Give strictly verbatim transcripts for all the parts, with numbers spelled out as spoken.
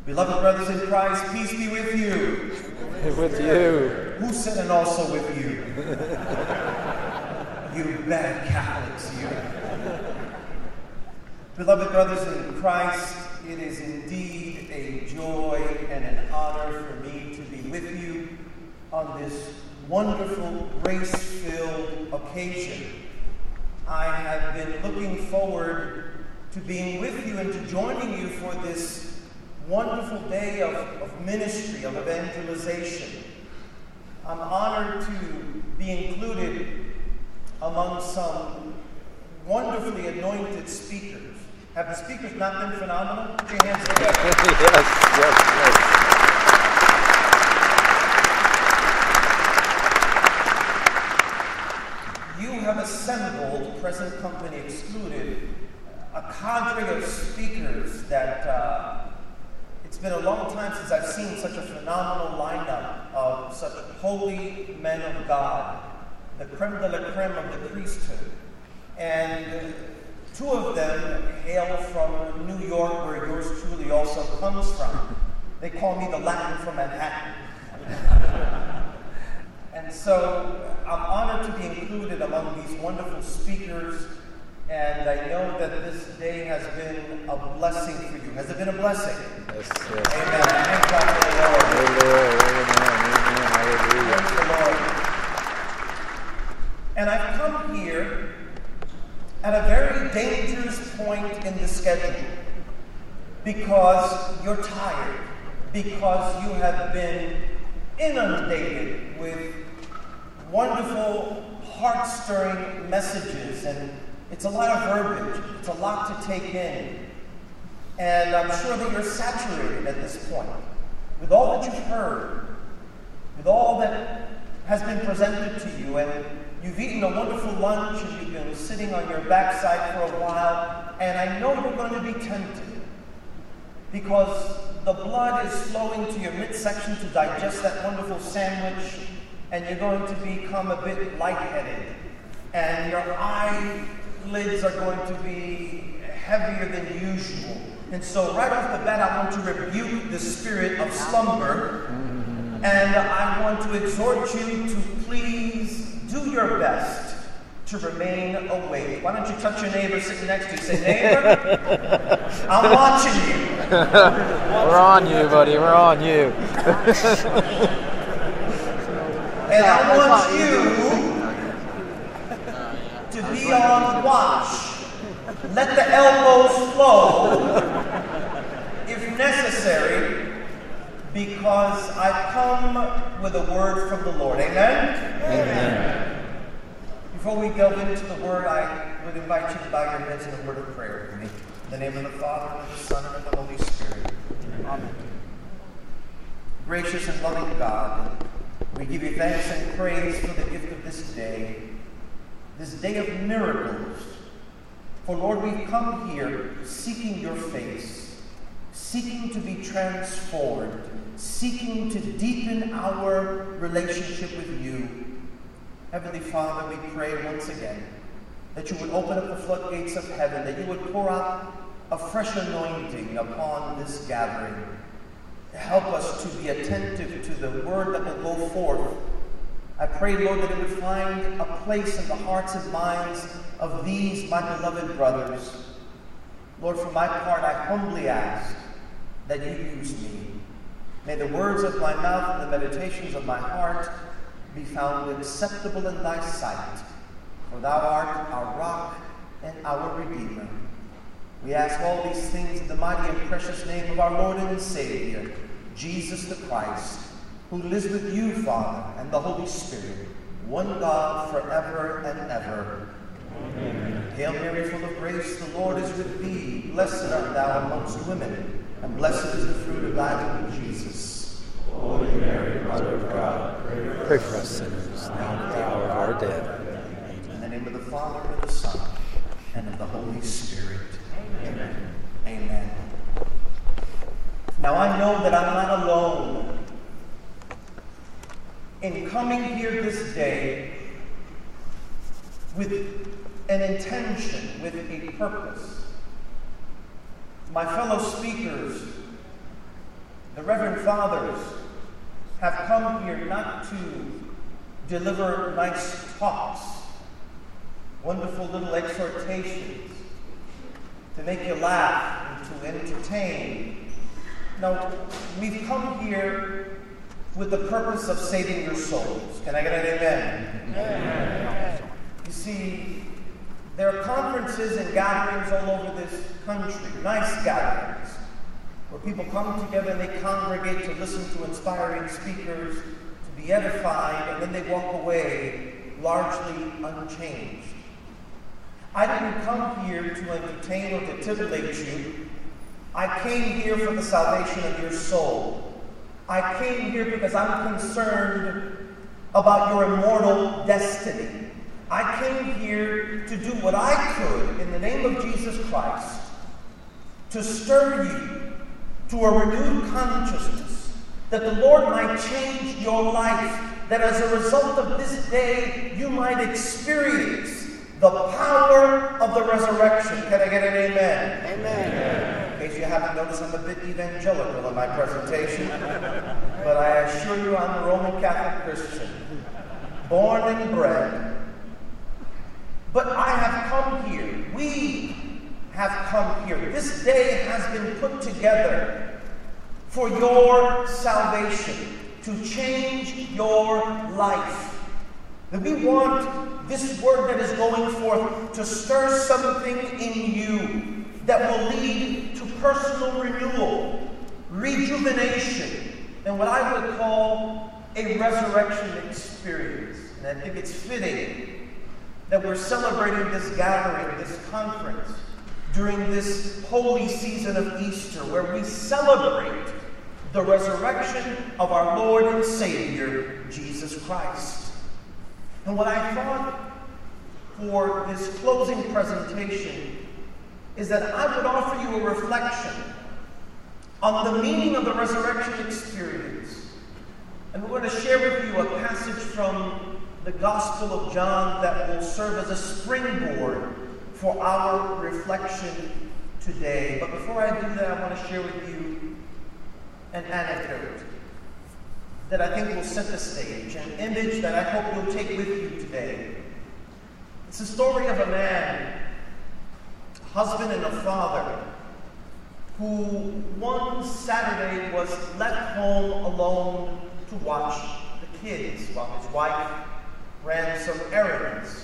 Beloved brothers in Christ, peace be with you. With you. Who said and also with you? You bad Catholics, you. Beloved brothers in Christ, it is indeed a joy and an honor for me to be with you on this wonderful, grace-filled occasion. I have been looking forward to being with you and to joining you for this wonderful day of, of ministry, of evangelization. I'm honored to be included among some wonderfully anointed speakers. Have the speakers not been phenomenal? Put your hands together. Yes, yes, yes. You have assembled, present company excluded, a cadre of speakers that uh, it's been a long time since I've seen such a phenomenal lineup of such holy men of God, the creme de la creme of the priesthood. And two of them hail from New York, where yours truly also comes from. They call me the Latin from Manhattan. And so I'm honored to be included among these wonderful speakers, and I know that this day has been a blessing for you. Has it been a blessing? Yes, yes. Amen. Thank God for the Lord. Hallelujah. Amen. Hallelujah. Praise the Lord. And I've come here at a very dangerous point in the schedule, because you're tired, because you have been inundated with wonderful, heart-stirring messages, and it's a lot of verbiage, it's a lot to take in. And I'm sure that you're saturated at this point with all that you've heard, with all that has been presented to you, and you've eaten a wonderful lunch, and you've been sitting on your backside for a while, and I know you're going to be tempted, because the blood is flowing to your midsection to digest that wonderful sandwich, and you're going to become a bit lightheaded, and your eyelids are going to be heavier than usual. And so right off the bat, I want to rebuke the spirit of slumber, and I want to exhort you to please do your best to remain awake. Why don't you touch your neighbor sitting next to you? Say, neighbor, I'm watching you. We're on you, buddy. We're on you. And I want you to be on watch. Let the elbows flow if necessary, because I've come with a word from the Lord. Amen? Amen. Before we delve into the word, I would invite you to bow your heads in a word of prayer with me. In the name of the Father, and of the Son, and of the Holy Spirit. Amen. Gracious and loving God, we give you thanks and praise for the gift of this day, this day of miracles. For Lord, we've come here seeking your face, seeking to be transformed, seeking to deepen our relationship with you. Heavenly Father, we pray once again that you would open up the floodgates of heaven, that you would pour out a fresh anointing upon this gathering. Help us to be attentive to the word that will go forth. I pray, Lord, that it would find a place in the hearts and minds of these, my beloved brothers. Lord, for my part, I humbly ask that you use me. May the words of my mouth and the meditations of my heart be found acceptable in thy sight, for thou art our rock and our Redeemer. We ask all these things in the mighty and precious name of our Lord and Savior, Jesus the Christ, who lives with you, Father, and the Holy Spirit, one God forever and ever. Amen. Hail Mary, full of grace, the Lord is with thee. Blessed art thou amongst women, and blessed is the fruit of thy womb, Jesus. Holy Mary, Mother of God, Pray for us sinners, now and at the hour of our death. In the name of the Father, and of the Son, and of the Holy Spirit. Amen. Amen. Now I know that I'm not alone in coming here this day with an intention, with a purpose. My fellow speakers The Reverend Fathers have come here not to deliver nice talks, wonderful little exhortations, to make you laugh and to entertain. No, we've come here with the purpose of saving your souls. Can I get an amen? Amen. You see, there are conferences and gatherings all over this country, nice gatherings, where people come together and they congregate to listen to inspiring speakers, to be edified, and then they walk away largely unchanged. I didn't come here to entertain or to titillate you. I came here for the salvation of your soul. I came here because I'm concerned about your immortal destiny. I came here to do what I could in the name of Jesus Christ to stir you to a renewed consciousness, that the Lord might change your life, that as a result of this day you might experience the power of the resurrection. Can I get an amen? Amen. Amen. In case you haven't noticed, I'm a bit evangelical in my presentation, but I assure you I'm a Roman Catholic Christian, born and bred. But I have come here, we have come here. This day has been put together for your salvation, to change your life. That we want this word that is going forth to stir something in you that will lead to personal renewal, rejuvenation, and what I would call a resurrection experience. And I think it's fitting that we're celebrating this gathering, this conference, during this holy season of Easter, where we celebrate the resurrection of our Lord and Savior, Jesus Christ. And what I thought for this closing presentation is that I would offer you a reflection on the meaning of the resurrection experience. And we're going to share with you a passage from the Gospel of John that will serve as a springboard for our reflection today. But before I do that, I want to share with you an anecdote that I think will set the stage, an image that I hope you'll take with you today. It's the story of a man, a husband and a father, who one Saturday was left home alone to watch the kids while his wife ran some errands.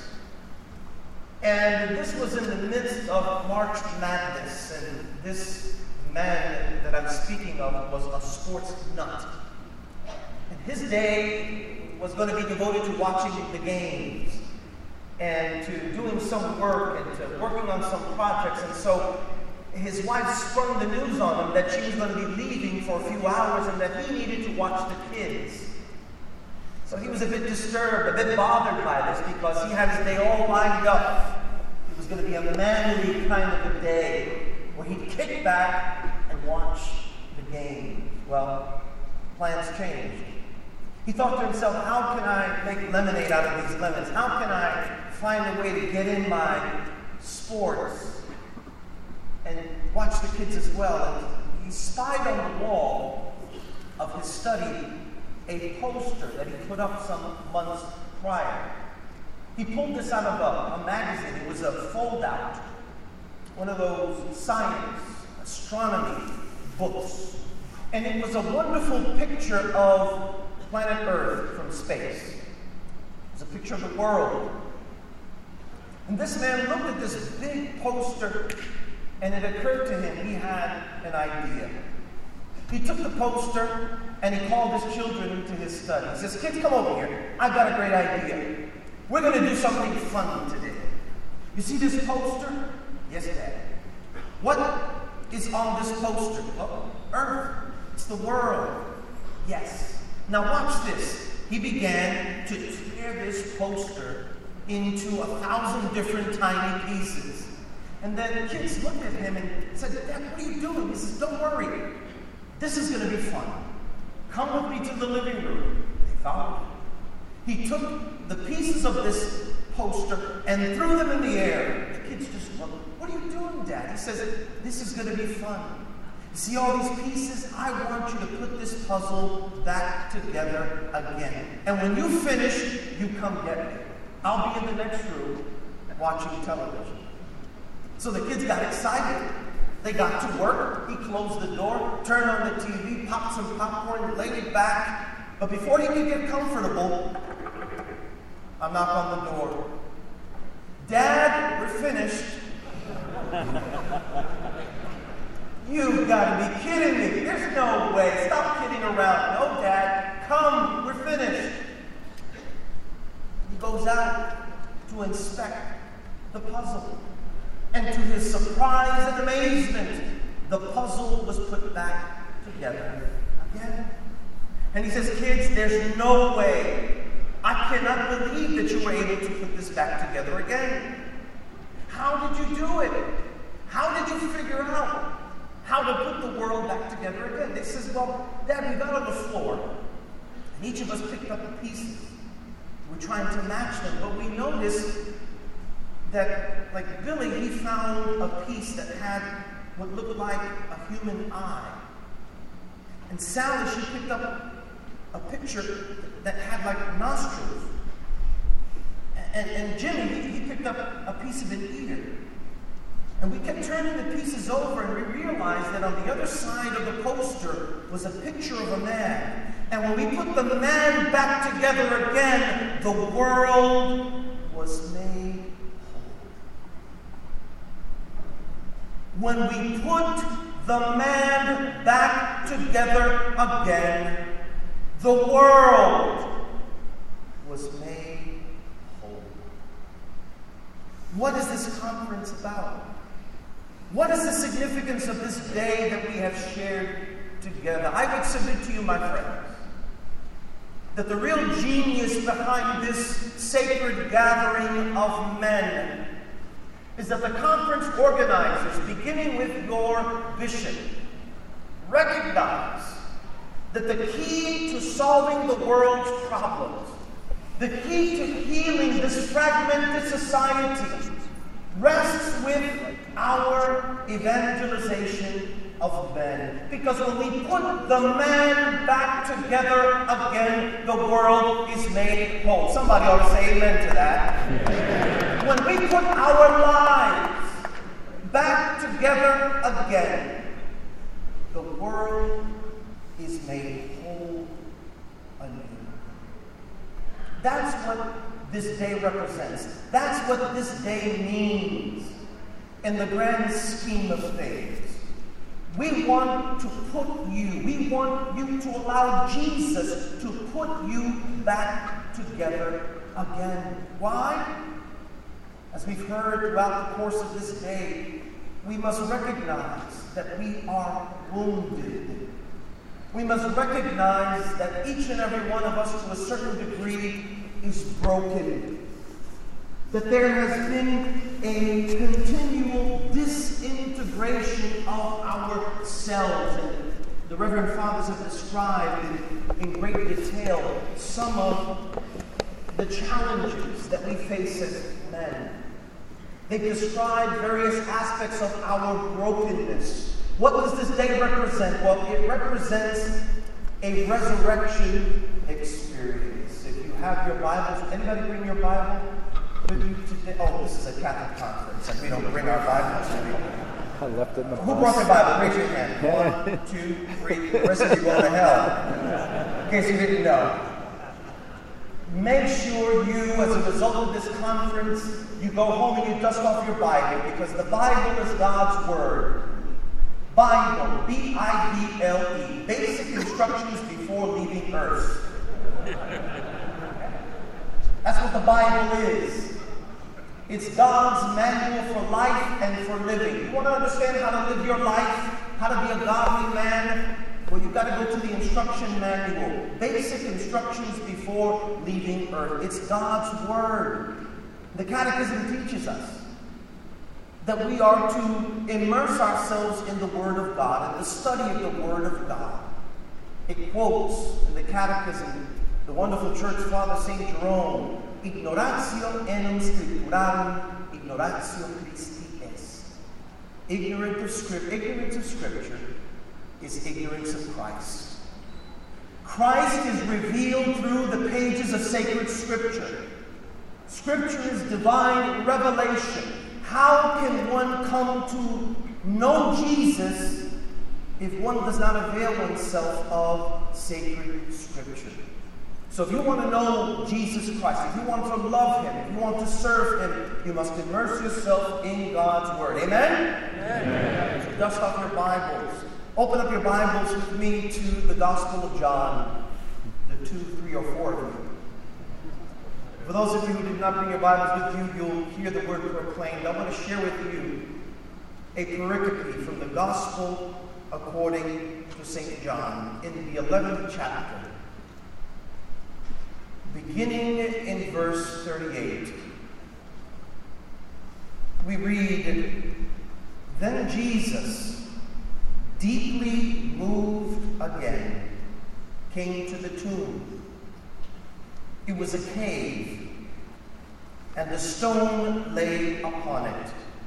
And this was in the midst of March Madness, and this man that I'm speaking of was a sports nut. And his day was going to be devoted to watching the games and to doing some work and to working on some projects. And so his wife sprung the news on him that she was going to be leaving for a few hours and that he needed to watch the kids. So he was a bit disturbed, a bit bothered by this, because he had his day all lined up. It was going to be a manly kind of a day where he'd kick back and watch the game. Well, plans changed. He thought to himself, how can I make lemonade out of these lemons? How can I find a way to get in my sports and watch the kids as well? And he spied on the wall of his study a poster that he put up some months prior. He pulled this out of a, a magazine. It was a fold-out, one of those science, astronomy books. And it was a wonderful picture of planet Earth from space. It was a picture of the world. And this man looked at this big poster, and it occurred to him he had an idea. He took the poster and he called his children into his study. He says, kids, come over here. I've got a great idea. We're going to do something fun today. You see this poster? Yes, Dad. What is on this poster? Oh, Earth. It's the world. Yes. Now watch this. He began to tear this poster into a thousand different tiny pieces. And then the kids looked at him and said, Dad, what are you doing? He says, don't worry. This is going to be fun. Come with me to the living room. They followed him. He took the pieces of this poster and threw them in the air. The kids just looked, what are you doing, Dad? He says, this is going to be fun. See all these pieces? I want you to put this puzzle back together again. And when you finish, you come get me. I'll be in the next room watching television. So the kids got excited. They got to work. He closed the door, turned on the T V, popped some popcorn, laid it back. But before he could get comfortable, I knock on the door. Dad, we're finished. You've got to be kidding me. There's no way. Stop kidding around. No, Dad. Come. We're finished. He goes out to inspect the puzzle. And to his surprise and amazement, the puzzle was put back together again. And he says, kids, there's no way. I cannot believe that you were able to put this back together again. How did you do it? How did you figure out how to put the world back together again? They says, well, Dad, we got on the floor, and each of us picked up the pieces. We're trying to match them, but we noticed that, like Billy, he found a piece that had what looked like a human eye. And Sally, she picked up a picture that had like nostrils. And, and Jimmy, he, he picked up a piece of an ear. And we kept turning the pieces over, and we realized that on the other side of the poster was a picture of a man. And when we put the man back together again, the world was made whole. When we put the man back together again, the world was made whole. What is this conference about? What is the significance of this day that we have shared together? I would submit to you, my friends, that the real genius behind this sacred gathering of men is that the conference organizers, beginning with your bishop, recognize that the key to solving the world's problems, the key to healing this fragmented society, rests with our evangelization of men. Because when we put the man back together again, the world is made whole. Somebody ought to say amen to that. Amen. When we put our lives back together again, the world is made whole anew. That's what this day represents. That's what this day means in the grand scheme of things. We want to put you, we want you to allow Jesus to put you back together again. Why? As we've heard throughout the course of this day, we must recognize that we are wounded. We must recognize that each and every one of us, to a certain degree, is broken. That there has been a continual disintegration of ourselves. And the Reverend Fathers have described in, in great detail some of the challenges that we face as men. They've described various aspects of our brokenness. What does this day represent? Well, it represents a resurrection experience. If you have your Bibles, anybody bring your Bible with you today? Oh, this is a Catholic conference, and we don't bring our Bibles. I left it in the Who brought their Bible? Raise your hand. One, two, three. The rest of you going to hell. In case you didn't know. Make sure you, as a result of this conference, you go home and you dust off your Bible, because the Bible is God's Word. Bible, B I B L E, basic instructions before leaving Earth. That's what the Bible is. It's God's manual for life and for living. You want to understand how to live your life, how to be a godly man? Well, you've got to go to the instruction manual. Basic instructions before leaving Earth. It's God's Word. The Catechism teaches us that we are to immerse ourselves in the Word of God, in the study of the Word of God. It quotes in the Catechism the wonderful church father Saint Jerome, ignoratio enim scripturarum, ignoratio Christi est. Ignorant of, script, ignorance of Scripture is ignorance of Christ. Christ is revealed through the pages of sacred Scripture. Scripture is divine revelation. How can one come to know Jesus if one does not avail oneself of sacred Scripture? So if you want to know Jesus Christ, if you want to love Him, if you want to serve Him, you must immerse yourself in God's Word. Amen? Amen. So dust off your Bibles. Open up your Bibles with me to the Gospel of John, the two, three, or four of them. For those of you who did not bring your Bibles with you, you'll hear the word proclaimed. I want to share with you a pericope from the Gospel according to Saint John in the eleventh chapter, beginning in verse thirty-eight. We read, "Then Jesus, deeply moved again, came to the tomb. It was a cave, and the stone lay upon it.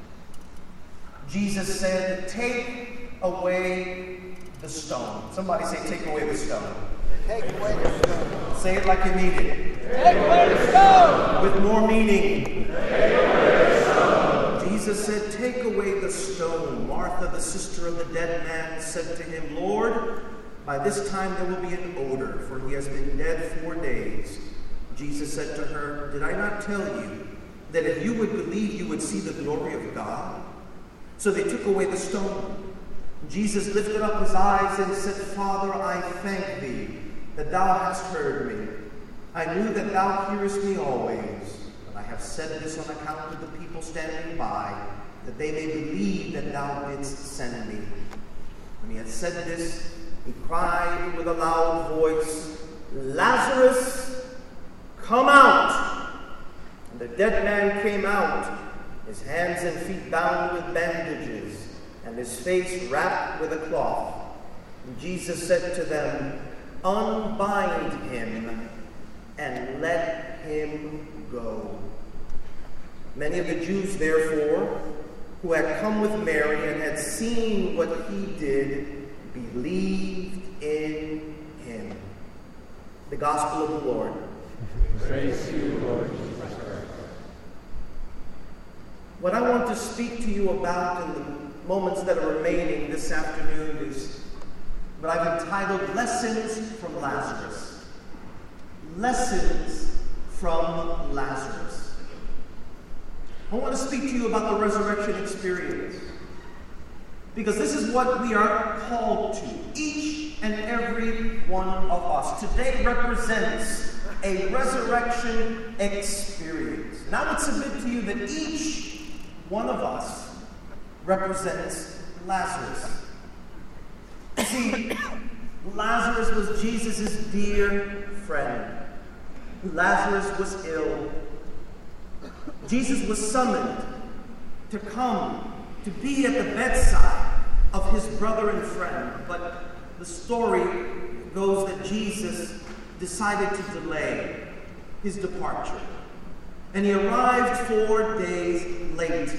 Jesus said, 'Take away the stone.'" Somebody say, "Take away the stone." Take away the stone. Say it like you mean it. Take away the stone. With more meaning. Take away the stone. Jesus said, "Take away the stone." Martha, the sister of the dead man, said to him, "Lord, by this time there will be an odor, for he has been dead four days." Jesus said to her, "Did I not tell you that if you would believe, you would see the glory of God?" So they took away the stone. Jesus lifted up his eyes and said, "Father, I thank thee that thou hast heard me. I knew that thou hearest me always, but I have said this on account of the people standing by, that they may believe that thou didst send me." When he had said this, he cried with a loud voice, "Lazarus, come out!" And the dead man came out, his hands and feet bound with bandages, and his face wrapped with a cloth. And Jesus said to them, "Unbind him and let him go." Many of the Jews, therefore, who had come with Mary and had seen what he did, believed in him. The Gospel of the Lord. Praise to you, Lord Jesus Christ. What I want to speak to you about in the moments that are remaining this afternoon is what I've entitled Lessons from Lazarus. Lessons from Lazarus. I want to speak to you about the resurrection experience, because this is what we are called to, each and every one of us. Today represents a resurrection experience. And I would submit to you that each one of us represents Lazarus. You see, Lazarus was Jesus' dear friend. Lazarus was ill. Jesus was summoned to come to be at the bedside of his brother and friend. But the story goes that Jesus decided to delay his departure. And he arrived four days late.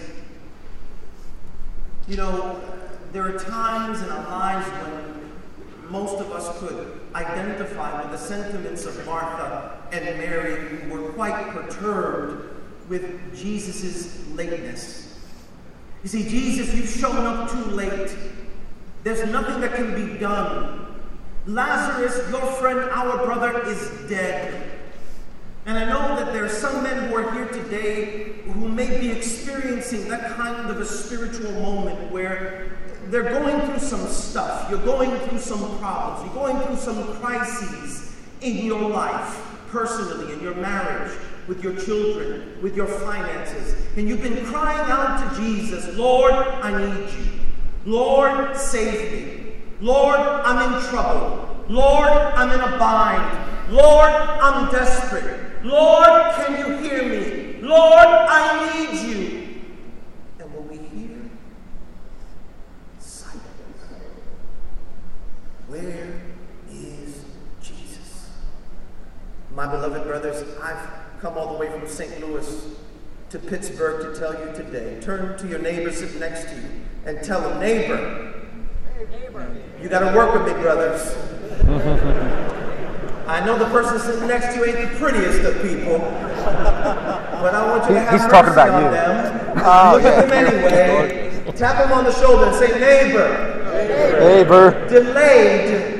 You know, there are times in our lives when most of us could identify with the sentiments of Martha and Mary, who were quite perturbed with Jesus' lateness. You see, Jesus, you've shown up too late. There's nothing that can be done. Lazarus, your friend, our brother, is dead. And I know that there are some men who are here today who may be experiencing that kind of a spiritual moment where they're going through some stuff. You're going through some problems. You're going through some crises in your life, personally, in your marriage, with your children, with your finances. And you've been crying out to Jesus, "Lord, I need you. Lord, save me. Lord, I'm in trouble. Lord, I'm in a bind. Lord, I'm desperate. Lord, can you hear me? Lord, I need you." And when we hear silence, where is Jesus? My beloved brothers, I've come all the way from Saint Louis to Pittsburgh to tell you today. Turn to your neighbor sitting next to you and tell him, "Neighbor, Neighbor, You got to work with me, brothers. I know the person sitting next to you ain't the prettiest of people, but I want you to have He's mercy talking about on you. them. Oh, Look yeah. at them anyway. Tap them on the shoulder and say, neighbor. Neighbor. Delayed,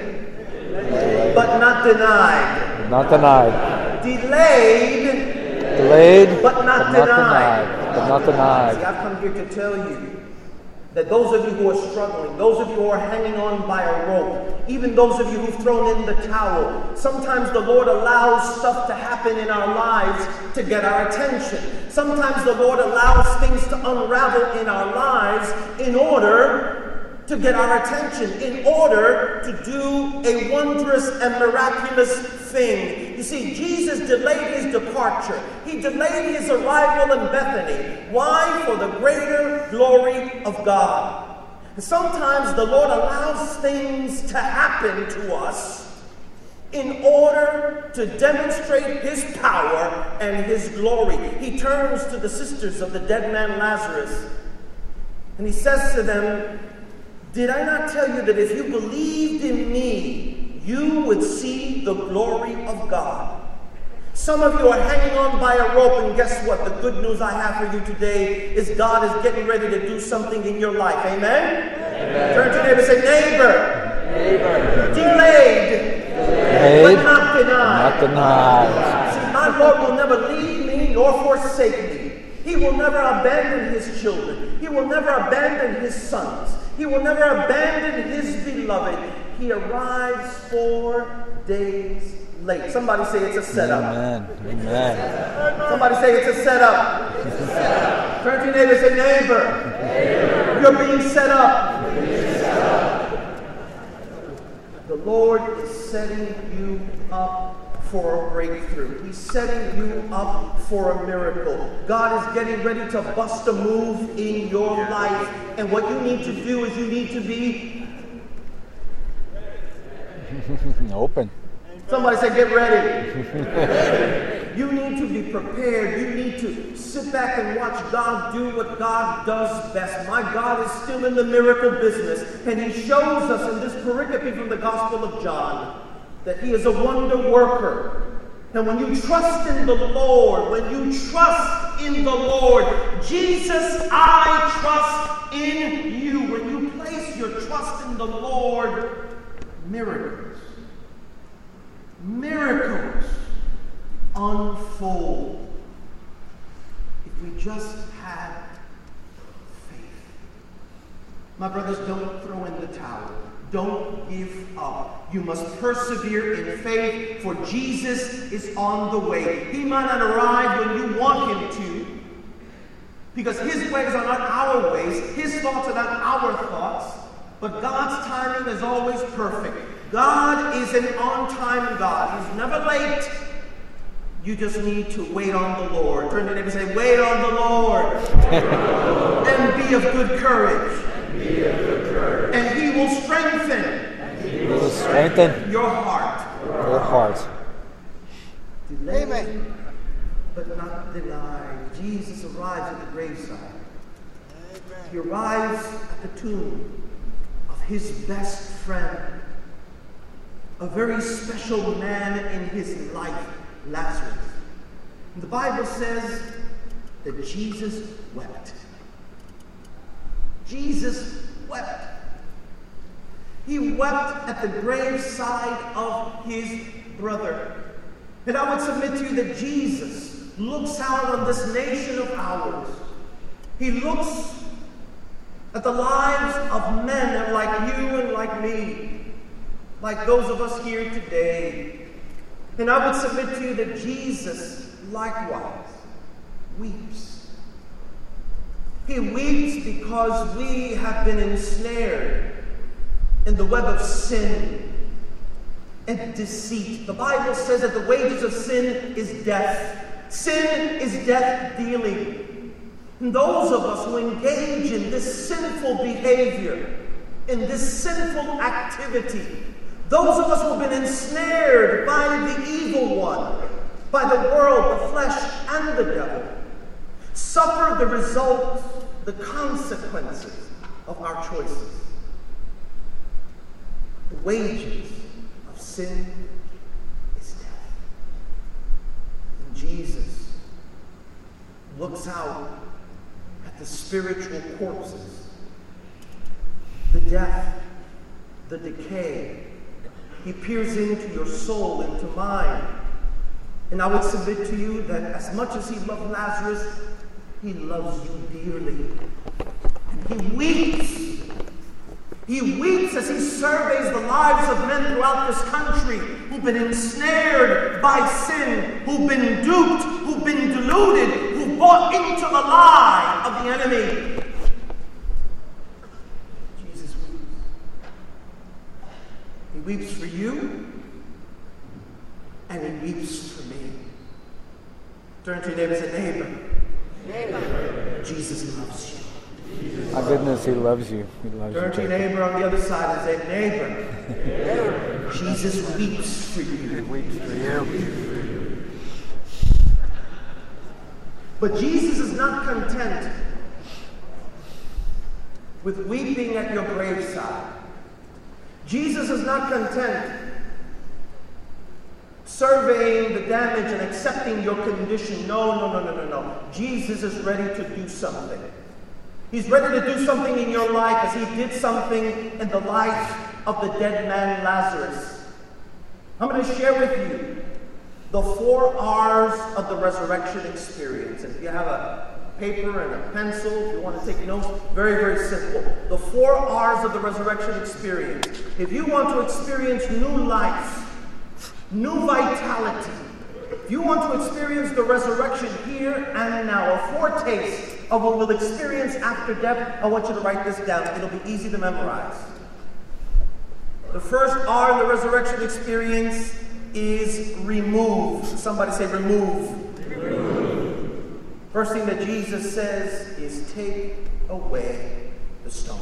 but not denied. Not denied. Delayed, Delayed, but not but not denied. denied. But not See, denied. I've come here to tell you that those of you who are struggling, those of you who are hanging on by a rope, even those of you who've thrown in the towel, sometimes the Lord allows stuff to happen in our lives to get our attention. Sometimes the Lord allows things to unravel in our lives in order to get our attention, in order to do a wondrous and miraculous thing. You see, Jesus delayed his departure. He delayed his arrival in Bethany. Why? For the greater glory of God. And sometimes the Lord allows things to happen to us in order to demonstrate his power and his glory. He turns to the sisters of the dead man Lazarus, and he says to them, did I not tell you that if you believed in me, you would see the glory of God? Some of you are hanging on by a rope, and guess what? The good news I have for you today is God is getting ready to do something in your life. Amen? Amen. Turn to your neighbor and say, neighbor. Neighbor. Delayed. Delayed, But not denied. not denied. See, my Lord will never leave me nor forsake me. He will never abandon his children. He will never abandon his sons. He will never abandon his beloved. He arrives four days late. Somebody say it's a setup. Amen. Amen. Somebody say it's a setup. It's a setup. Turn to your neighbor and say, neighbor, neighbor. You're being set up. You're being set up. The Lord is setting you up for a breakthrough. He's setting you up for a miracle. God is getting ready to bust a move in your life. And what you need to do is you need to be Open. Somebody say, get ready. You need to be prepared. You need to sit back and watch God do what God does best. My God is still in the miracle business. And he shows us in this pericope from the Gospel of John that he is a wonder worker. And when you trust in the Lord, when you trust in the Lord, Jesus, I trust in you. When you place your trust in the Lord, miracles. Miracles unfold if we just have faith. My brothers, don't throw in the towel. Don't give up. You must persevere in faith, for Jesus is on the way. He might not arrive when you want him to, because his ways are not our ways. His thoughts are not our thoughts. But God's timing is always perfect. God is an on-time God. He's never late. You just need to wait on the Lord. Turn to your neighbor and say, wait on the Lord. And be of good courage. Be of good courage. And he will strengthen, He will strengthen your heart. your heart. Delayed, Amen. but not denied. Jesus arrives at the graveside. Amen. He arrives at the tomb of his best friend, a very special man in his life, Lazarus. And the Bible says that Jesus wept. Jesus wept. He wept at the graveside of his brother. And I would submit to you that Jesus looks out on this nation of ours. He looks at the lives of men like you and like me, like those of us here today. And I would submit to you that Jesus likewise weeps. He weeps because we have been ensnared in the web of sin and deceit. The Bible says that the wages of sin is death. Sin is death dealing. And those of us who engage in this sinful behavior, in this sinful activity, those of us who have been ensnared by the evil one, by the world, the flesh, and the devil, suffer the results, the consequences of our choices. The wages of sin is death. And Jesus looks out at the spiritual corpses, the death, the decay. He peers into your soul, into mine. And I would submit to you that as much as he loved Lazarus, he loves you dearly. And he weeps. He weeps as he surveys the lives of men throughout this country who've been ensnared by sin, who've been duped, who've been deluded, who've bought into the lie of the enemy. Jesus weeps. He weeps for you, and he weeps for me. Turn to your neighbor and say, neighbor, neighbor, Jesus loves you. My goodness, he loves you. He loves Turn you. to your neighbor on the other side and say, neighbor, neighbor, Jesus weeps for you. He weeps for you. But Jesus is not content with weeping at your graveside. Jesus is not content surveying the damage and accepting your condition. No, no, no, no, no, no. Jesus is ready to do something. He's ready to do something in your life as he did something in the life of the dead man Lazarus. I'm going to share with you the four R's of the resurrection experience. And if you have a paper and a pencil, if you want to take notes, very, very simple. The four R's of the resurrection experience. If you want to experience new life, new vitality, if you want to experience the resurrection here and now, a foretaste of what we'll experience after death, I want you to write this down. It'll be easy to memorize. The first R in the resurrection experience is remove. Somebody say remove. Remove. First thing that Jesus says is take away the stone.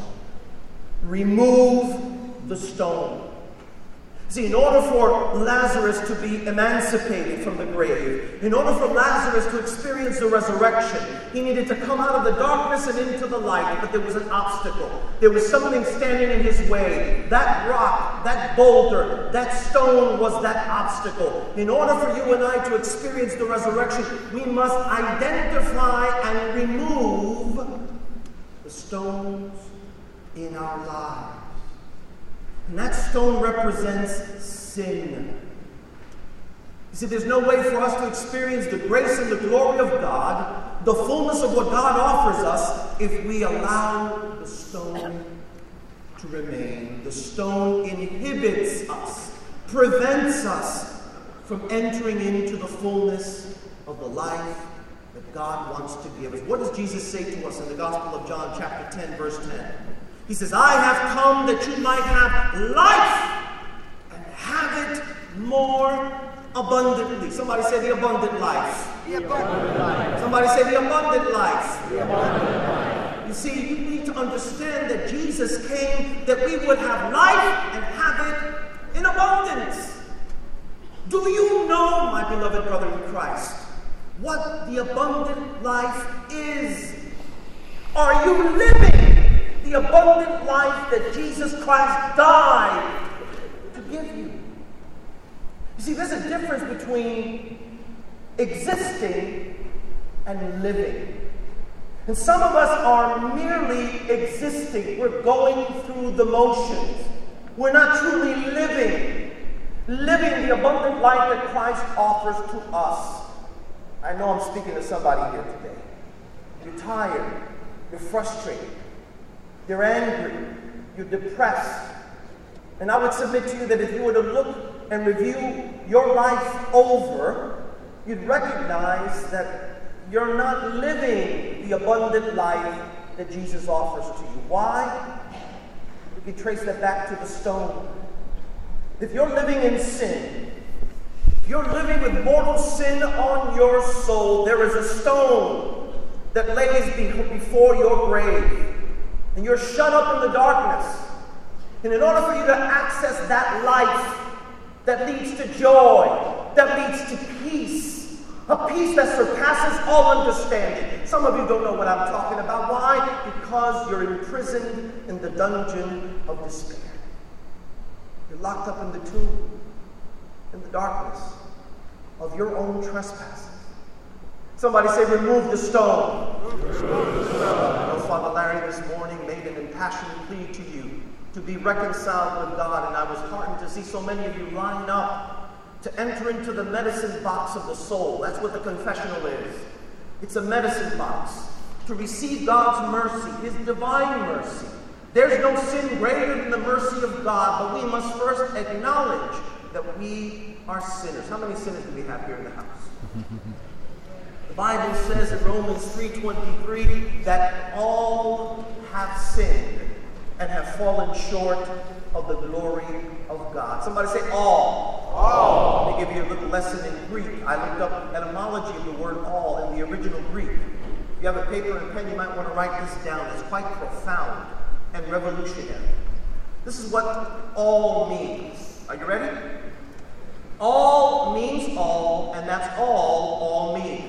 Remove the stone. See, in order for Lazarus to be emancipated from the grave, in order for Lazarus to experience the resurrection, he needed to come out of the darkness and into the light, but there was an obstacle. There was something standing in his way. That rock, that boulder, that stone was that obstacle. In order for you and I to experience the resurrection, we must identify and remove the stones in our lives. And that stone represents sin. You see, there's no way for us to experience the grace and the glory of God, the fullness of what God offers us, if we allow the stone to remain. The stone inhibits us, prevents us from entering into the fullness of the life that God wants to give us. What does Jesus say to us in the Gospel of John, chapter ten, verse ten? He says, I have come that you might have life and have it more abundantly. Somebody say the abundant life. The abundant life. Somebody say the abundant life. The abundant life. You see, you need to understand that Jesus came that we would have life and have it in abundance. Do you know, my beloved brother in Christ, what the abundant life is? Are you living the abundant life that Jesus Christ died to give you? You see, there's a difference between existing and living. And some of us are merely existing. We're going through the motions. We're not truly living, living the abundant life that Christ offers to us. I know I'm speaking to somebody here today. You're tired. You're frustrated. You're angry, you're depressed. And I would submit to you that if you were to look and review your life over, you'd recognize that you're not living the abundant life that Jesus offers to you. Why? We can trace that back to the stone. If you're living in sin, if you're living with mortal sin on your soul, there is a stone that lays before your grave. And you're shut up in the darkness. And in order for you to access that life that leads to joy, that leads to peace, a peace that surpasses all understanding. Some of you don't know what I'm talking about. Why? Because you're imprisoned in the dungeon of despair. You're locked up in the tomb, in the darkness of your own trespasses. Somebody say, remove the stone. Remove the stone. No, Father Larry this morning made an impassioned plea to you to be reconciled with God, and I was heartened to see so many of you line up to enter into the medicine box of the soul. That's what the confessional is. It's a medicine box to receive God's mercy, His divine mercy. There's no sin greater than the mercy of God, but we must first acknowledge that we are sinners. How many sinners do we have here in the house? The Bible says in Romans three twenty-three that all have sinned and have fallen short of the glory of God. Somebody say all. All. Let me give you a little lesson in Greek. I looked up etymology of the word all in the original Greek. If you have a paper and pen, you might want to write this down. It's quite profound and revolutionary. This is what all means. Are you ready? All means all, and that's all all means.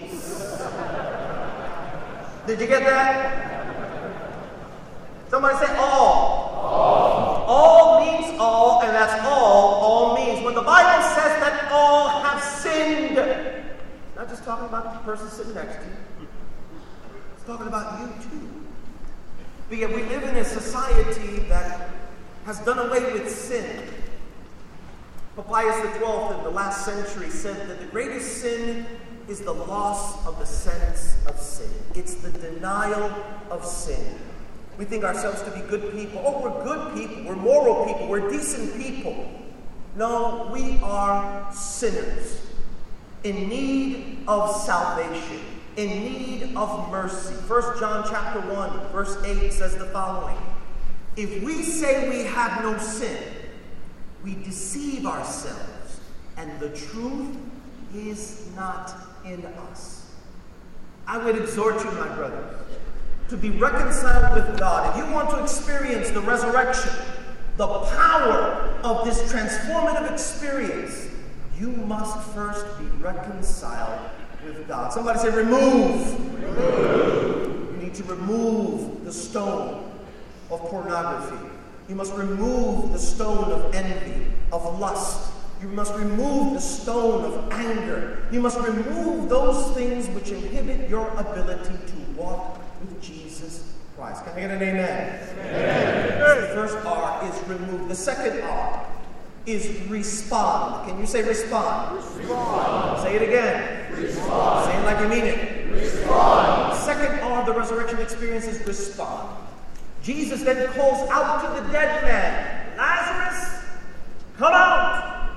Did you get that? Somebody say all. All. All means all, and that's all all means. When the Bible says that all have sinned, it's not just talking about the person sitting next to you. It's talking about you too. But yet we live in a society that has done away with sin. Pope Pius the twelfth in the last century said that the greatest sin is the loss of the sense of sin. It's the denial of sin. We think ourselves to be good people. Oh, we're good people. We're moral people. We're decent people. No, we are sinners in need of salvation, in need of mercy. First John chapter one, verse eight says the following. If we say we have no sin, we deceive ourselves, and the truth is not in us. I would exhort you, my brothers, to be reconciled with God. If you want to experience the resurrection, the power of this transformative experience, you must first be reconciled with God. Somebody say, remove. Remove. You need to remove the stone of pornography. You must remove the stone of envy, of lust. You must remove the stone of anger. You must remove those things which inhibit your ability to walk with Jesus Christ. Can I get an amen? Amen. So the first R is remove. The second R is respond. Can you say respond? Respond. Say it again. Respond. Say it like you mean it. Respond. The second R of the resurrection experience is respond. Jesus then calls out to the dead man, Lazarus, come out.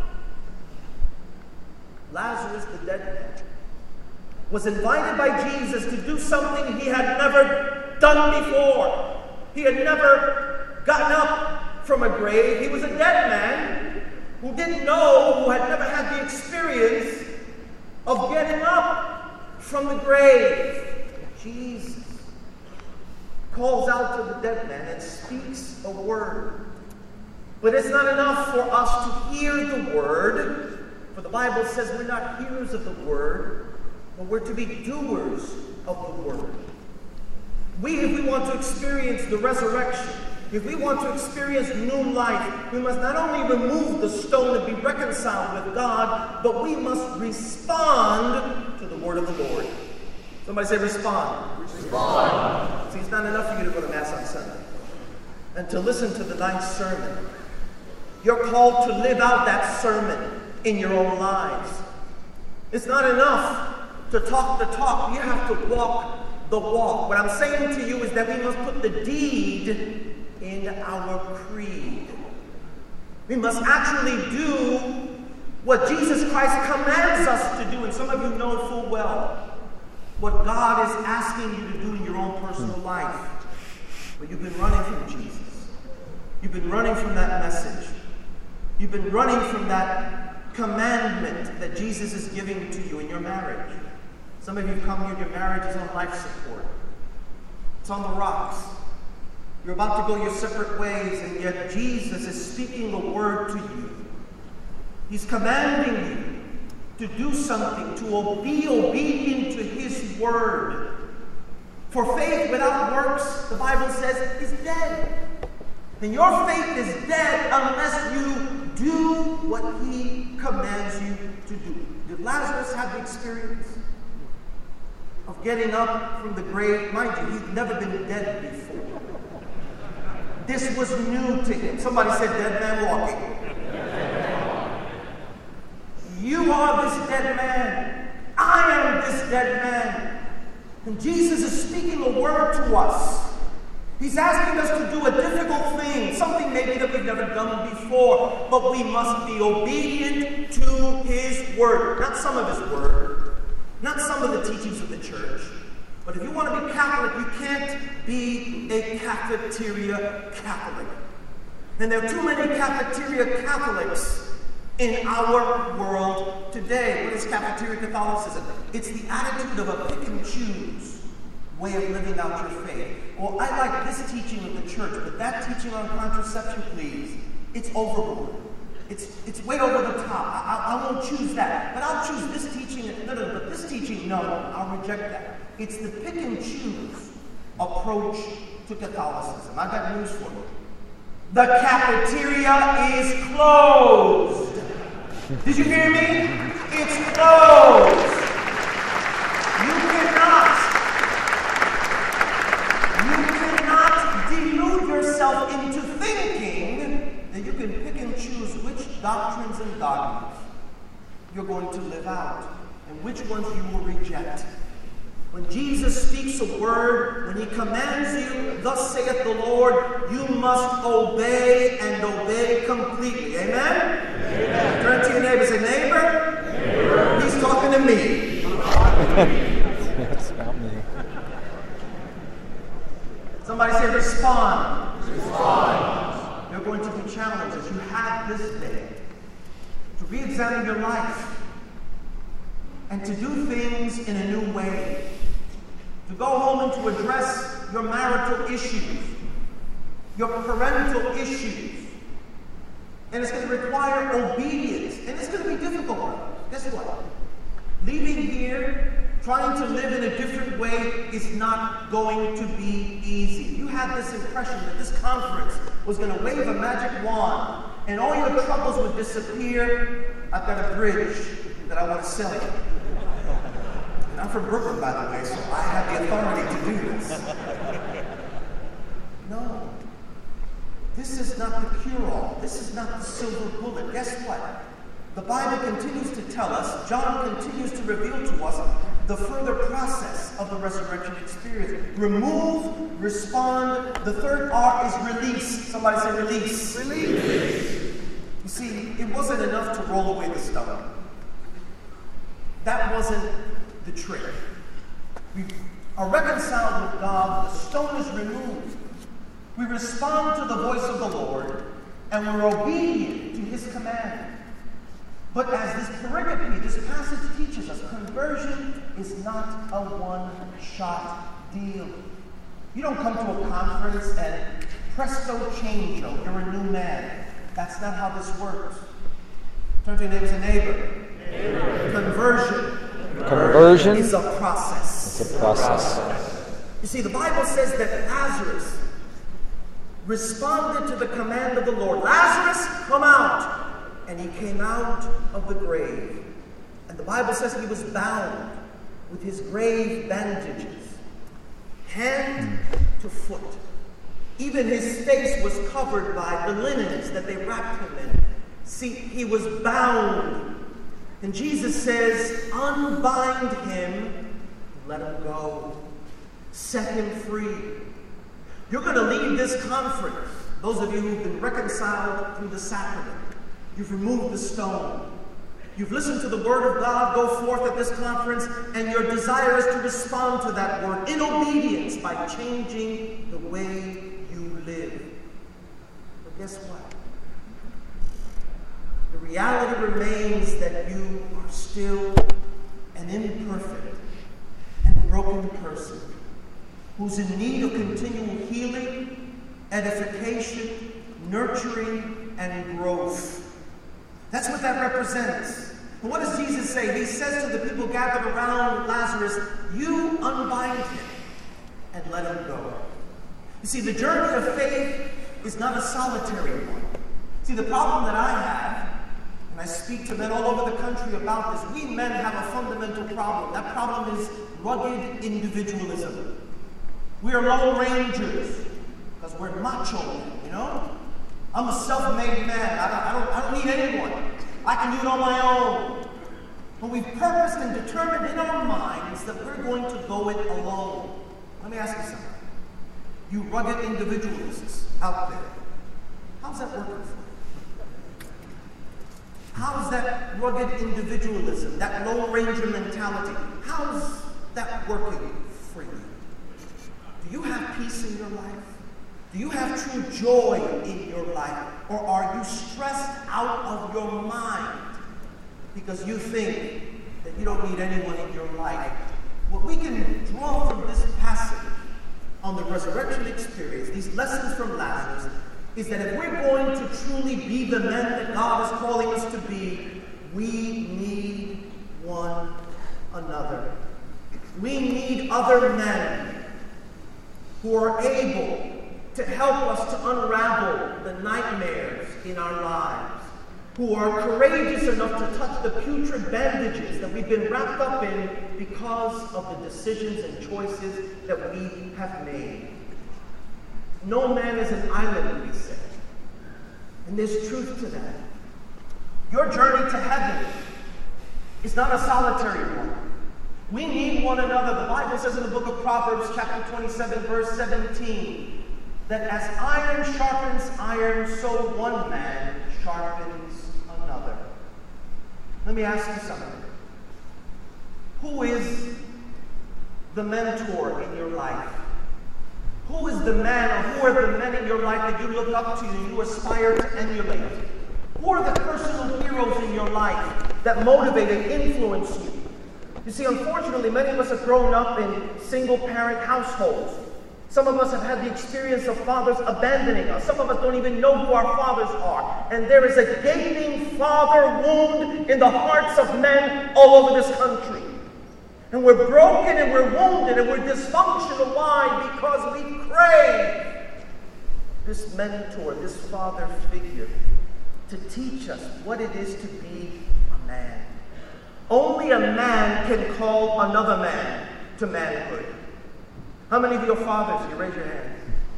Lazarus, the dead man, was invited by Jesus to do something he had never done before. He had never gotten up from a grave. He was a dead man who didn't know, who had never had the experience of getting up from the grave. Jesus calls out to the dead man and speaks a word. But it's not enough for us to hear the word, for the Bible says we're not hearers of the word, but we're to be doers of the word. We, if we want to experience the resurrection, if we want to experience new life, we must not only remove the stone and be reconciled with God, but we must respond to the word of the Lord. Somebody say respond. Respond. See, it's not enough for you to go to Mass on Sunday and to listen to the ninth sermon. You're called to live out that sermon in your own lives. It's not enough to talk the talk. You have to walk the walk. What I'm saying to you is that we must put the deed in our creed. We must actually do what Jesus Christ commands us to do. And some of you know full well what God is asking you to do in your own personal life. But you've been running from Jesus. You've been running from that message. You've been running from that commandment that Jesus is giving to you in your marriage. Some of you come here, your marriage is on life support. It's on the rocks. You're about to go your separate ways, and yet Jesus is speaking a word to you. He's commanding you to do something, to be obedient to His word. For faith without works, the Bible says, is dead. And your faith is dead unless you do what he commands you to do. Did Lazarus have the experience of getting up from the grave? Mind you, he'd never been dead before. This was new to him. Somebody said, dead man walking. You are this dead man. I am this dead man. And Jesus is speaking a word to us. He's asking us to do a difficult thing, something maybe that we've never done before, but we must be obedient to his word. Not some of his word, not some of the teachings of the church, but if you want to be Catholic, you can't be a cafeteria Catholic. And there are too many cafeteria Catholics in our world today. What is cafeteria Catholicism? It's the attitude of a pick and choose way of living out your faith. Well, I like this teaching of the church, but that teaching on contraception, please, it's overboard. It's, it's way over the top. I, I, I won't choose that. But I'll choose this teaching. No, no, but this teaching, no, I'll reject that. It's the pick and choose approach to Catholicism. I got news for you. The cafeteria is closed. Did you hear me? It's closed. You cannot, you cannot delude yourself into thinking that you can pick and choose which doctrines and dogmas you're going to live out and which ones you will reject. When Jesus speaks a word, when he commands you, thus saith the Lord, you must obey and obey completely. Amen? Amen. Turn to your neighbor and say, neighbor, neighbor. He's talking to me. That's not me. Somebody say, respond. Respond. You're going to be challenged as you have this day to re-examine your life and to do things in a new way. To go home and to address your marital issues, your parental issues. And it's going to require obedience. And it's going to be difficult. Guess what? Leaving here, trying to live in a different way is not going to be easy. You had this impression that this conference was going to wave a magic wand and all your troubles would disappear. I've got a bridge that I want to sell you. I'm from Brooklyn, by the way, so I have the authority to do this. No. This is not the cure-all. This is not the silver bullet. Guess what? The Bible continues to tell us, John continues to reveal to us the further process of the resurrection experience. Remove, respond. The third R is release. Somebody say release. Release. You see, it wasn't enough to roll away the stone. That wasn't the trick. We are reconciled with God, the stone is removed. We respond to the voice of the Lord, and we're obedient to his command. But as this pericope, this passage teaches us, conversion is not a one-shot deal. You don't come to a conference and presto changeo, you're a new man. That's not how this works. Turn to your neighbor and say, neighbor. neighbor. Conversion. Conversion is a process. It's a process. You see, the Bible says that Lazarus responded to the command of the Lord. Lazarus, come out. And he came out of the grave. And the Bible says he was bound with his grave bandages, hand to foot. Even his face was covered by the linens that they wrapped him in. See, he was bound. And Jesus says, unbind him, let him go. Set him free. You're going to leave this conference, those of you who've been reconciled through the sacrament. You've removed the stone. You've listened to the word of God go forth at this conference, and your desire is to respond to that word in obedience by changing the way you live. But guess what? The reality remains that you are still an imperfect and broken person who's in need of continual healing, edification, nurturing, and growth. That's what that represents. And what does Jesus say? He says to the people gathered around Lazarus, you unbind him and let him go. You see, the journey of faith is not a solitary one. See, the problem that I have and I speak to men all over the country about this, we men have a fundamental problem. That problem is rugged individualism. We are Lone Rangers because we're macho men, you know? I'm a self-made man. I don't, I, don't, I don't need anyone. I can do it on my own. But we've purposed and determined in our minds that we're going to go it alone. Let me ask you something. You rugged individualists out there, how's that working for you? How's that rugged individualism, that Lone Ranger mentality, how's that working for you? Do you have peace in your life? Do you have true joy in your life? Or are you stressed out of your mind because you think that you don't need anyone in your life? What we can draw from this passage on the resurrection experience, these lessons from Lazarus, is that if we're going to truly be the men that God is calling us to be, we need one another. We need other men who are able to help us to unravel the nightmares in our lives, who are courageous enough to touch the putrid bandages that we've been wrapped up in because of the decisions and choices that we have made. No man is an island, we say. And there's truth to that. Your journey to heaven is not a solitary one. We need one another. The Bible says in the book of Proverbs, chapter twenty-seven, verse seventeen, that as iron sharpens iron, so one man sharpens another. Let me ask you something. Who is the mentor in your life? Who is the man, or who are the men in your life that you look up to and you aspire to emulate? Who are the personal heroes in your life that motivate and influence you? You see, unfortunately, many of us have grown up in single-parent households. Some of us have had the experience of fathers abandoning us. Some of us don't even know who our fathers are. And there is a gaping father wound in the hearts of men all over this country. And we're broken and we're wounded and we're dysfunctional. Why? Because we crave this mentor, this father figure, to teach us what it is to be a man. Only a man can call another man to manhood. How many of you are fathers? You raise your hand.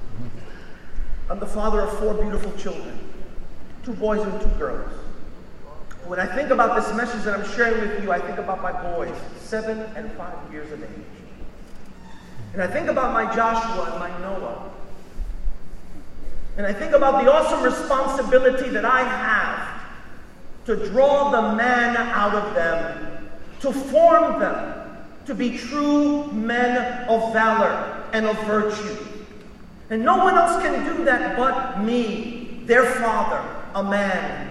I'm the father of four beautiful children, two boys and two girls. When I think about this message that I'm sharing with you, I think about my boys, seven and five years of age. And I think about my Joshua and my Noah. And I think about the awesome responsibility that I have to draw the man out of them, to form them to be true men of valor and of virtue. And no one else can do that but me, their father, a man.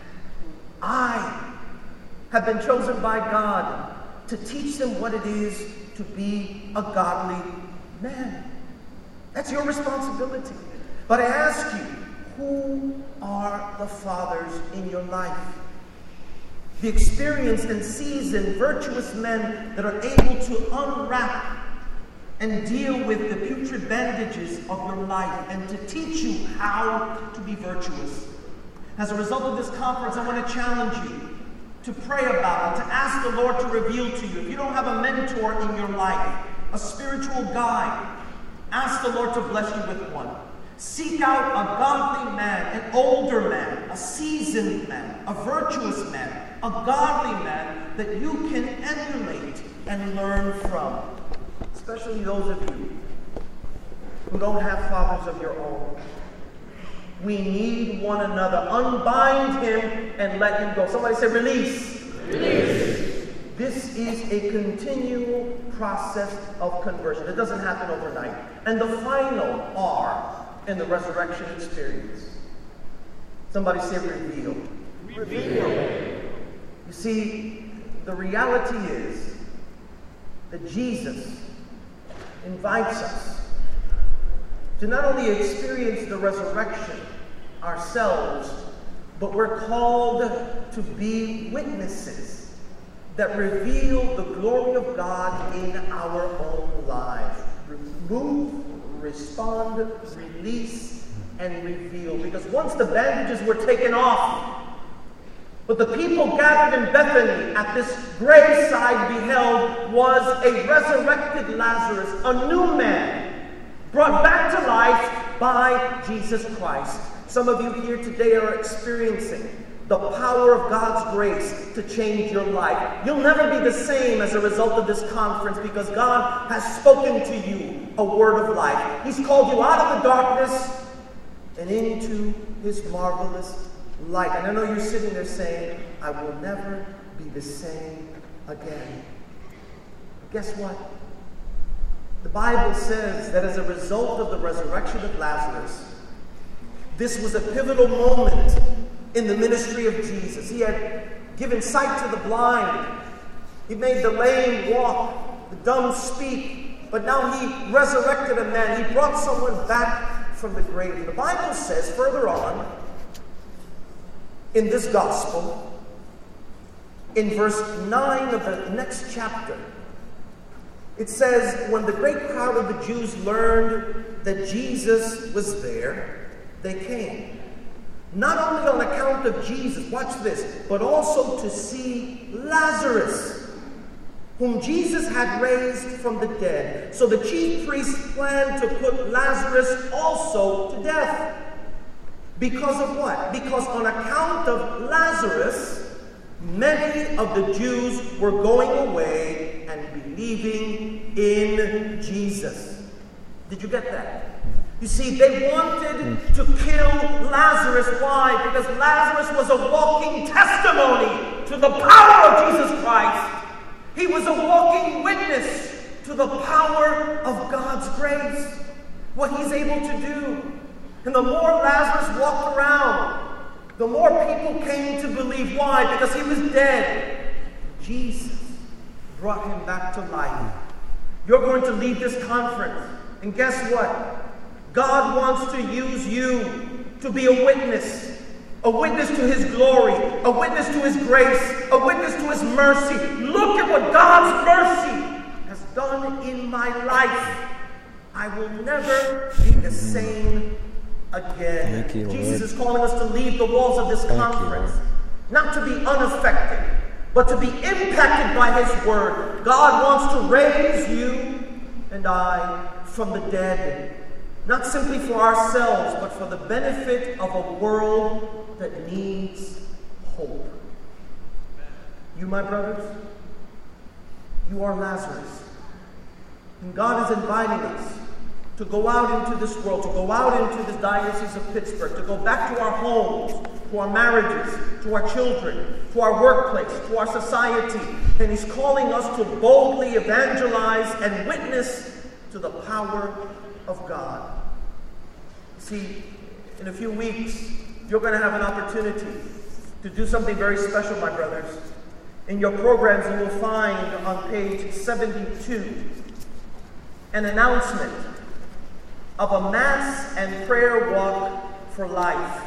I have been chosen by God to teach them what it is to be a godly man. That's your responsibility. But I ask you, who are the fathers in your life? The experienced and seasoned, virtuous men that are able to unwrap and deal with the putrid bandages of your life and to teach you how to be virtuous. As a result of this conference, I want to challenge you to pray about it, to ask the Lord to reveal to you. If you don't have a mentor in your life, a spiritual guide, ask the Lord to bless you with one. Seek out a godly man, an older man, a seasoned man, a virtuous man, a godly man that you can emulate and learn from. Especially those of you who don't have fathers of your own. We need one another. Unbind him and let him go. Somebody say release. Release. This is a continual process of conversion. It doesn't happen overnight. And the final R in the resurrection experience. Somebody say reveal. Reveal. You see, the reality is that Jesus invites us to not only experience the resurrection ourselves, but we're called to be witnesses that reveal the glory of God in our own lives. Move, respond, release, and reveal. Because once the bandages were taken off, What the people gathered in Bethany at this graveside beheld was a resurrected Lazarus, a new man, brought back to life by Jesus Christ. Some of you here today are experiencing the power of God's grace to change your life. You'll never be the same as a result of this conference because God has spoken to you a word of life. He's called you out of the darkness and into his marvelous light. And I know you're sitting there saying, I will never be the same again. Guess what? The Bible says that as a result of the resurrection of Lazarus, this was a pivotal moment in the ministry of Jesus. He had given sight to the blind. He made the lame walk, the dumb speak. But now he resurrected a man. He brought someone back from the grave. And the Bible says further on in this gospel, in verse nine of the next chapter, it says, when the great crowd of the Jews learned that Jesus was there, they came. Not only on account of Jesus, watch this, but also to see Lazarus, whom Jesus had raised from the dead. So the chief priests planned to put Lazarus also to death. Because of what? Because on account of Lazarus, many of the Jews were going away and believing in Jesus. Did you get that? You see, they wanted to kill Lazarus. Why? Because Lazarus was a walking testimony to the power of Jesus Christ. He was a walking witness to the power of God's grace, what he's able to do. And the more Lazarus walked around, the more people came to believe. Why? Because he was dead. Jesus brought him back to life. You're going to leave this conference, and guess what? God wants to use you to be a witness. A witness to his glory. A witness to his grace. A witness to his mercy. Look at what God's mercy has done in my life. I will never be the same again. Thank you, Lord. Jesus is calling us to leave the walls of this Thank conference. you, Not to be unaffected, but to be impacted by his word. God wants to raise you and I from the dead. Not simply for ourselves, but for the benefit of a world that needs hope. You, my brothers, you are Lazarus. And God is inviting us to go out into this world, to go out into the Diocese of Pittsburgh, to go back to our homes, to our marriages, to our children, to our workplace, to our society. And he's calling us to boldly evangelize and witness to the power of God. See, in a few weeks, you're going to have an opportunity to do something very special, my brothers. In your programs, you will find on page seventy-two an announcement of a Mass and prayer walk for life.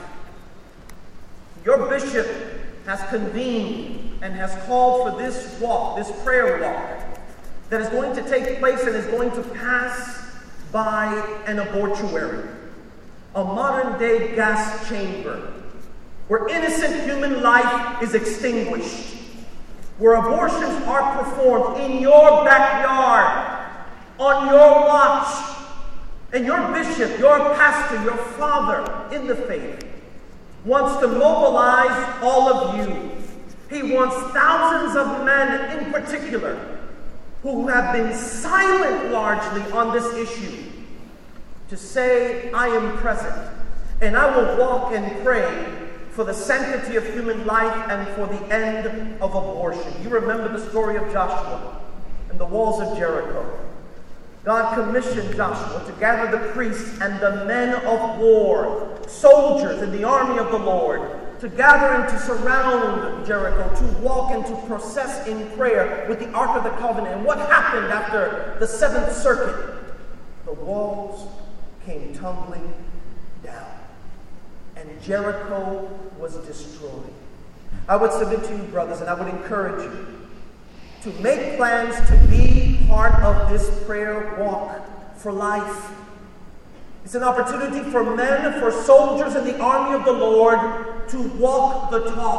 Your bishop has convened and has called for this walk, this prayer walk, that is going to take place and is going to pass by an abortuary, a modern-day gas chamber, where innocent human life is extinguished, where abortions are performed in your backyard, on your watch, and your bishop, your pastor, your father in the faith wants to mobilize all of you. He wants thousands of men in particular who have been silent largely on this issue to say, I am present, and I will walk and pray for the sanctity of human life and for the end of abortion. You remember the story of Joshua and the walls of Jericho. God commissioned Joshua to gather the priests and the men of war, soldiers in the army of the Lord, to gather and to surround Jericho, to walk and to process in prayer with the Ark of the Covenant. And what happened after the seventh circuit? The walls came tumbling down, and Jericho was destroyed. I would submit to you, brothers, and I would encourage you to make plans to be part of this prayer walk for life. It's an opportunity for men, for soldiers in the army of the Lord to walk the talk,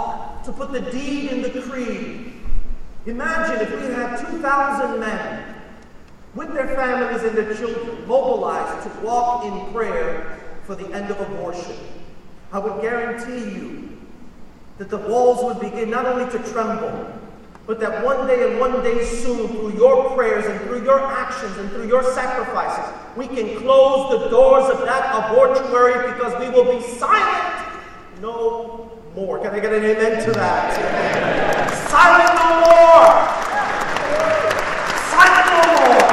to put the deed in the creed. Imagine if we had two thousand men with their families and their children mobilized to walk in prayer for the end of abortion. I would guarantee you that the walls would begin not only to tremble, but that one day and one day soon, through your prayers and through your actions and through your sacrifices, we can close the doors of that abortuary because we will be silent no more. Can I get an amen to that? Amen. Silent no more. Silent no more.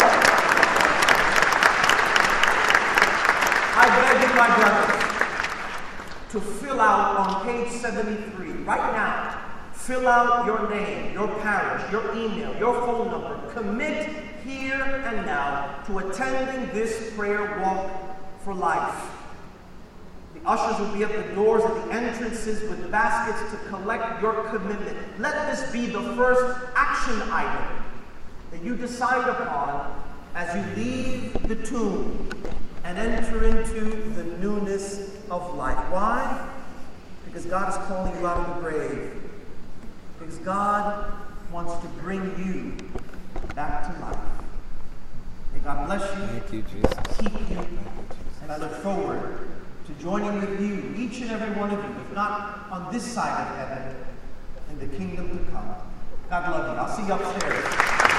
I beg you, my brothers, to fill out on page seventy-three, right now, fill out your name, your parish, your email, your phone number. Commit here and now to attending this prayer walk for life. The ushers will be at the doors at the entrances with baskets to collect your commitment. Let this be the first action item that you decide upon as you leave the tomb and enter into the newness of life. Why? Because God is calling you out of the grave. Because God wants to bring you back to life. May God bless you. Thank you, Jesus. Keep you. And I look forward to joining with you, each and every one of you, if not on this side of heaven, in the kingdom to come. God love you. I'll see you upstairs.